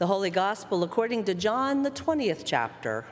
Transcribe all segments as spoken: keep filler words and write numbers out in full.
The Holy Gospel according to John, the twentieth chapter.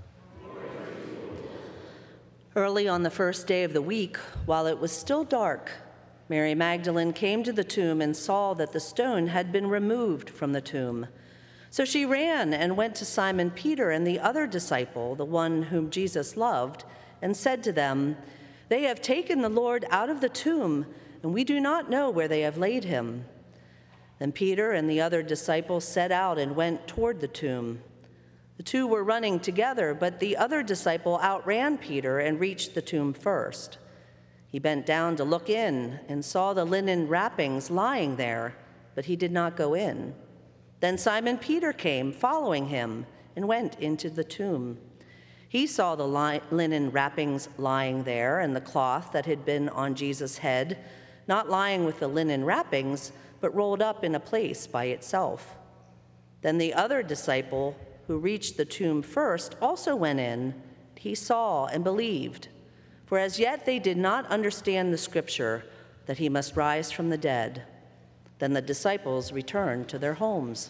Early on the first day of the week, while it was still dark, Mary Magdalene came to the tomb and saw that the stone had been removed from the tomb. So she ran and went to Simon Peter and the other disciple, the one whom Jesus loved, and said to them, "They have taken the Lord out of the tomb, and we do not know where they have laid him." Then Peter and the other disciple set out and went toward the tomb. The two were running together, but the other disciple outran Peter and reached the tomb first. He bent down to look in and saw the linen wrappings lying there, but he did not go in. Then Simon Peter came, following him, and went into the tomb. He saw the li- linen wrappings lying there and the cloth that had been on Jesus' head, not lying with the linen wrappings, but rolled up in a place by itself. Then the other disciple, who reached the tomb first, also went in. He saw and believed. For as yet they did not understand the scripture that he must rise from the dead. Then the disciples returned to their homes.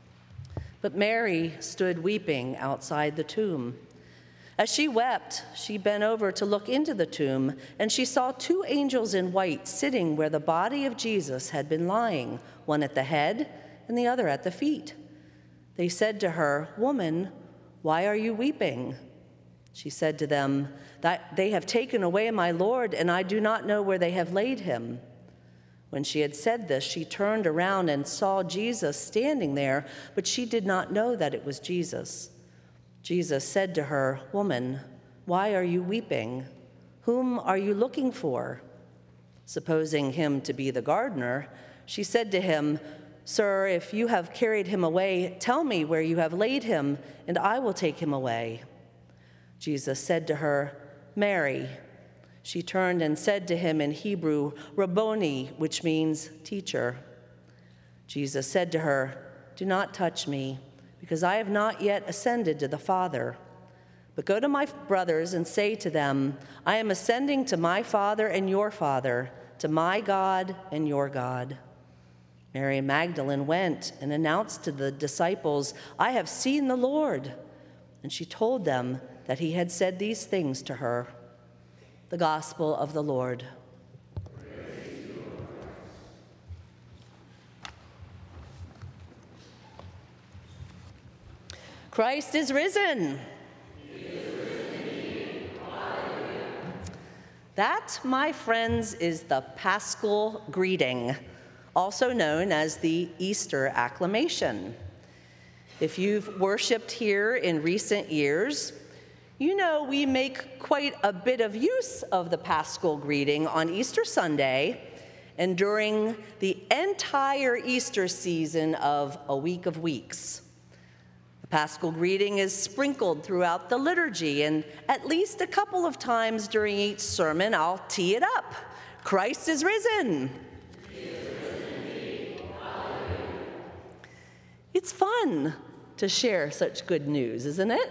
But Mary stood weeping outside the tomb. As she wept, she bent over to look into the tomb, and she saw two angels in white sitting where the body of Jesus had been lying, one at the head and the other at the feet. They said to her, "Woman, why are you weeping?" She said to them, "That they have taken away my Lord, and I do not know where they have laid him." When she had said this, she turned around and saw Jesus standing there, but she did not know that it was Jesus. Jesus said to her, "Woman, why are you weeping? Whom are you looking for?" Supposing him to be the gardener, she said to him, "Sir, if you have carried him away, tell me where you have laid him, and I will take him away." Jesus said to her, "Mary." She turned and said to him in Hebrew, "Rabboni," which means teacher. Jesus said to her, "Do not touch me, because I have not yet ascended to the Father. But go to my brothers and say to them, I am ascending to my Father and your Father, to my God and your God." Mary Magdalene went and announced to the disciples, "I have seen the Lord." And she told them that he had said these things to her. The Gospel of the Lord. Praise you, Lord. Christ is risen. He is risen indeed. Hallelujah. That, my friends, is the Paschal greeting, also known as the Easter acclamation. If you've worshiped here in recent years, you know we make quite a bit of use of the Paschal greeting on Easter Sunday and during the entire Easter season of a week of weeks. The Paschal greeting is sprinkled throughout the liturgy, and at least a couple of times during each sermon, I'll tee it up. Christ is risen. He is risen indeed. Hallelujah. It's fun to share such good news, isn't it?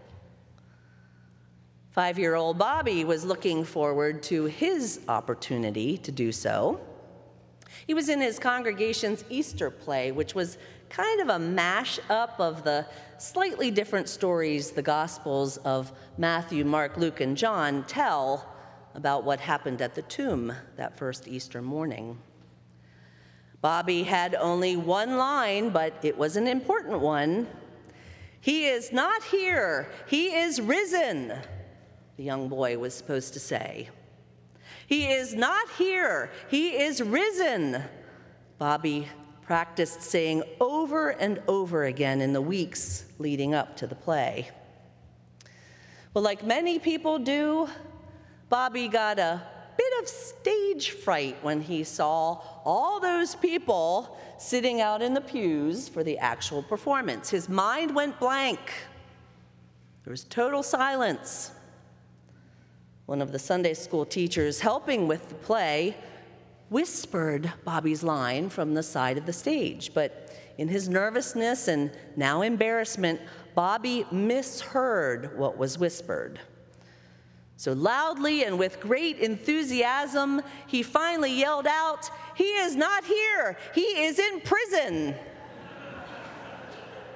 Five-year-old Bobby was looking forward to his opportunity to do so. He was in his congregation's Easter play, which was kind of a mash-up of the slightly different stories the Gospels of Matthew, Mark, Luke, and John tell about what happened at the tomb that first Easter morning. Bobby had only one line, but it was an important one. "He is not here. He is risen," the young boy was supposed to say. "He is not here. He is risen," Bobby practiced saying over and over again in the weeks leading up to the play. Well, like many people do, Bobby got a bit of stage fright when he saw all those people sitting out in the pews for the actual performance. His mind went blank. There was total silence. One of the Sunday school teachers helping with the play whispered Bobby's line from the side of the stage, but in his nervousness and now embarrassment, Bobby misheard what was whispered. So loudly and with great enthusiasm, he finally yelled out, "He is not here! He is in prison!"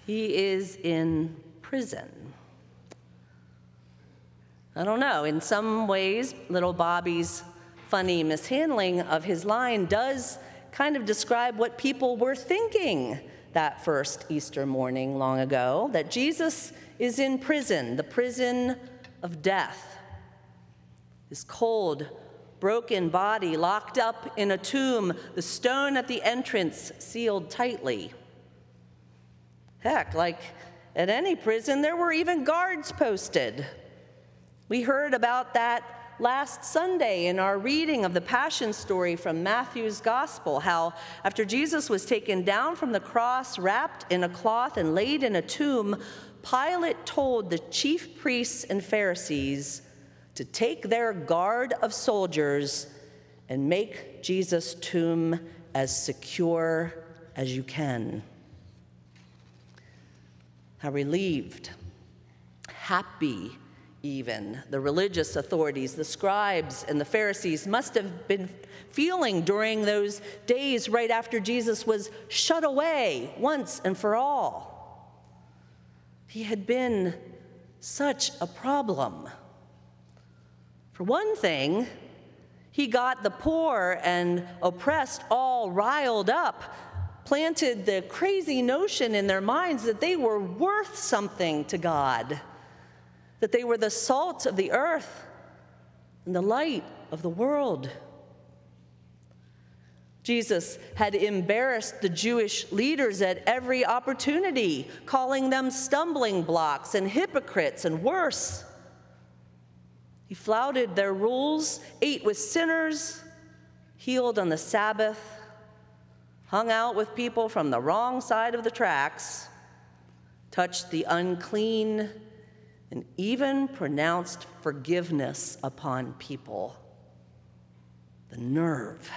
He is in prison. I don't know, in some ways, little Bobby's funny mishandling of his line does kind of describe what people were thinking that first Easter morning long ago, that Jesus is in prison, the prison of death. His cold, broken body locked up in a tomb, the stone at the entrance sealed tightly. Heck, like at any prison, there were even guards posted. We heard about that last Sunday in our reading of the Passion story from Matthew's Gospel, how after Jesus was taken down from the cross, wrapped in a cloth and laid in a tomb, Pilate told the chief priests and Pharisees to take their guard of soldiers and make Jesus' tomb as secure as you can. How relieved, happy, even the religious authorities, the scribes and the Pharisees must have been feeling during those days right after Jesus was shut away once and for all. He had been such a problem. For one thing, he got the poor and oppressed all riled up, planted the crazy notion in their minds that they were worth something to God, that they were the salt of the earth and the light of the world. Jesus had embarrassed the Jewish leaders at every opportunity, calling them stumbling blocks and hypocrites and worse. He flouted their rules, ate with sinners, healed on the Sabbath, hung out with people from the wrong side of the tracks, touched the unclean, and even pronounced forgiveness upon people. The nerve.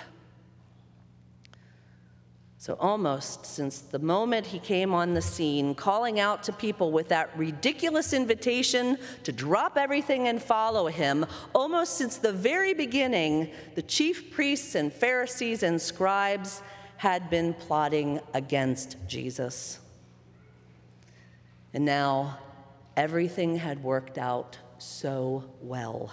So almost since the moment he came on the scene, calling out to people with that ridiculous invitation to drop everything and follow him, almost since the very beginning, the chief priests and Pharisees and scribes had been plotting against Jesus. And now, everything had worked out so well.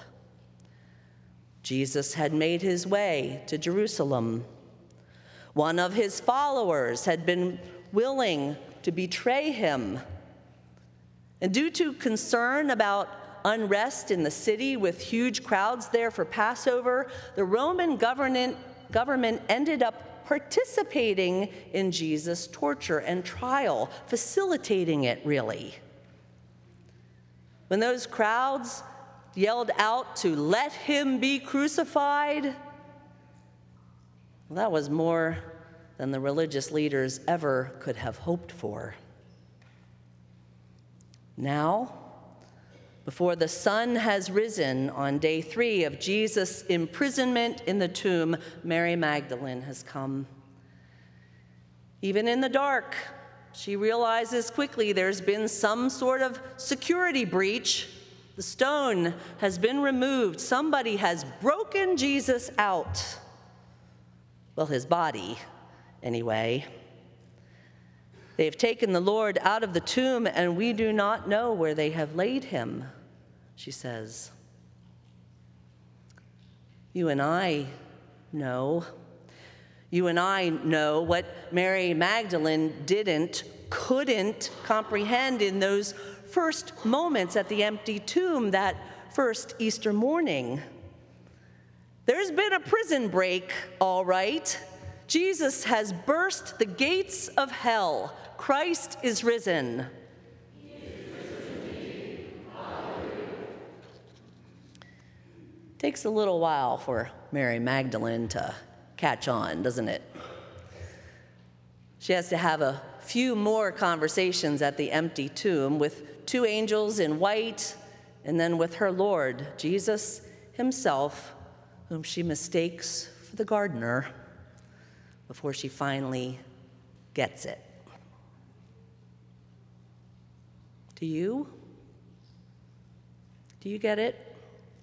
Jesus had made his way to Jerusalem. One of his followers had been willing to betray him. And due to concern about unrest in the city with huge crowds there for Passover, the Roman government, government ended up participating in Jesus' torture and trial, facilitating it, really. When those crowds yelled out to let him be crucified, well, that was more than the religious leaders ever could have hoped for. Now, before the sun has risen on day three of Jesus' imprisonment in the tomb, Mary Magdalene has come. Even in the dark, she realizes quickly there's been some sort of security breach. The stone has been removed. Somebody has broken Jesus out. Well, his body, anyway. They've taken the Lord out of the tomb, and we do not know where they have laid him, she says. You and I know. You and I know what Mary Magdalene didn't, couldn't comprehend in those first moments at the empty tomb that first Easter morning. There's been a prison break, all right. Jesus has burst the gates of hell. Christ is risen. He is risen indeed. Hallelujah. Takes a little while for Mary Magdalene to catch on, doesn't it? She has to have a few more conversations at the empty tomb with two angels in white, and then with her Lord, Jesus himself, whom she mistakes for the gardener, before she finally gets it. Do you? Do you get it?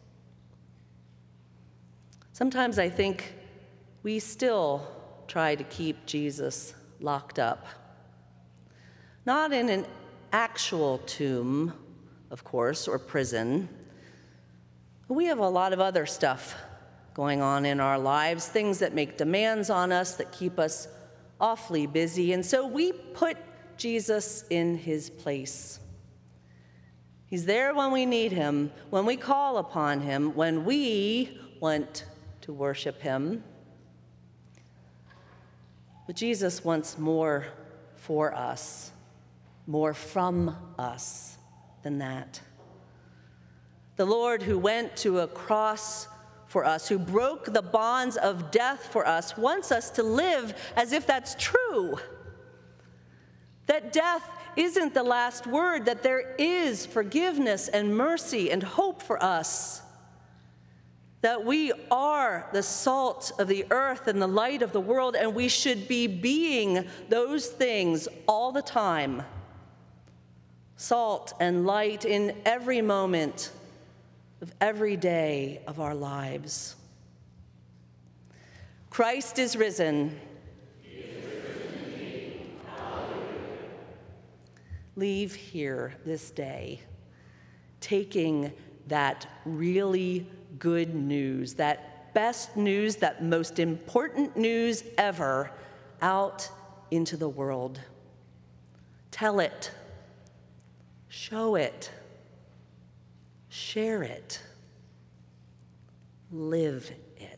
Sometimes I think we still try to keep Jesus locked up. Not in an actual tomb, of course, or prison. We have a lot of other stuff going on in our lives, things that make demands on us, that keep us awfully busy, and so we put Jesus in his place. He's there when we need him, when we call upon him, when we want to worship him. But Jesus wants more for us, more from us than that. The Lord who went to a cross for us, who broke the bonds of death for us, wants us to live as if that's true. That death isn't the last word, that there is forgiveness and mercy and hope for us. That we are the salt of the earth and the light of the world, and we should be being those things all the time. Salt and light in every moment of every day of our lives. Christ is risen. He is risen indeed. Hallelujah. Leave here this day, taking that really good news, that best news, that most important news ever, out into the world. Tell it. Show it. Share it. Live it.